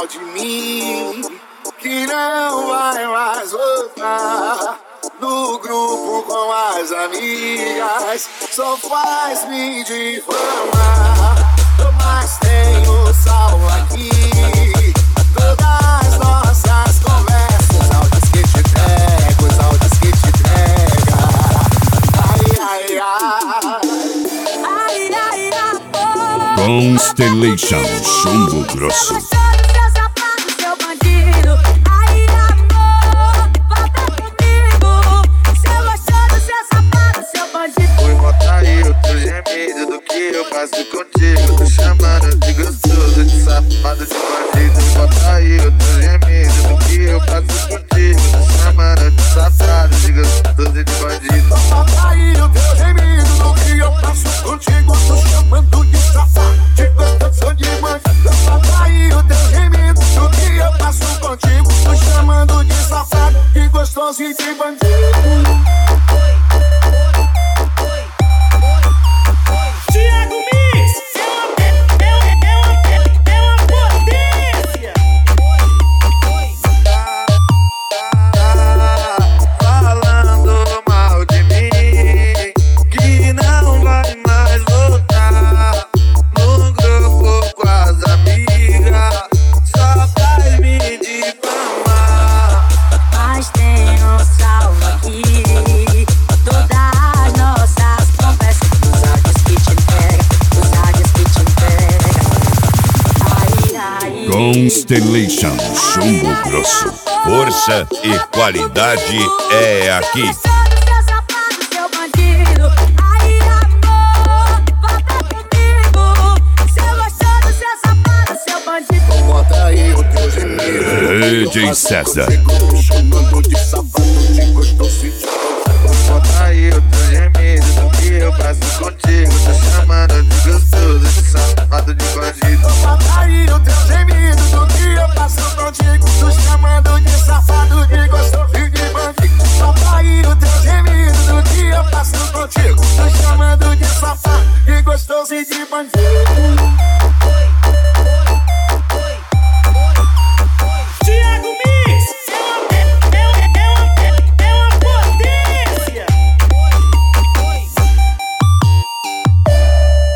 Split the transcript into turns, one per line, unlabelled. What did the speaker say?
mal de mim, que não vai mais voltar. No grupo com as amigas, só faz me difamar. Mas tenho sal aqui, todas as nossas conversas, áudios que te pego, os áudios que te pega. Ai, ai, ai.
Constellation, chumbo grosso.
Faço contigo, tô chamando de gostoso, de safado, de bandido. Bota aí o teu gemido do que eu faço contigo. Tô chamando de safado, de gostoso, de bandido.
Bota aí o teu gemido do que eu faço contigo. Tô chamando de safado, de gostoso, de bandido. Bota aí o teu gemido do que eu faço contigo. Tô chamando de safado, de gostoso e de bandido.
Constellation, chumbo grosso.
Força e qualidade é aqui.
Bota aí o teu gemido,
DJ César.
chamando de safado, de gostoso e de bandido.
Bota aí o teu gemido do que eu faço contigo. Tô chamando de gostoso, de safado, de bandido.
Bota aí o teu gemido do